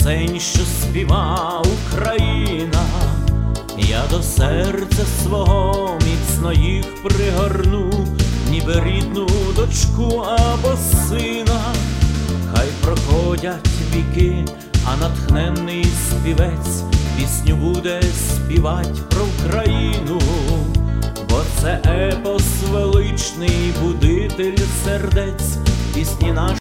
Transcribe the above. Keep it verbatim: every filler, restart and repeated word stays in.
пісень, що співа Україна, я до серця свого міцно їх пригорну, ніби рідну дочку або сина. Хай проходять віки, а натхненний співець пісню буде співать про Україну, бо це епос величний, будитель сердець, пісні наші.